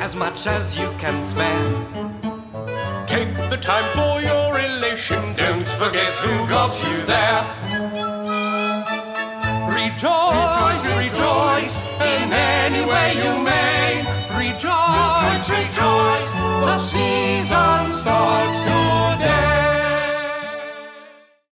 as much as you can spare. Take the time for your elation. Don't forget who got you there. Rejoice, rejoice, in any way you may. Rejoice, rejoice, the season starts today.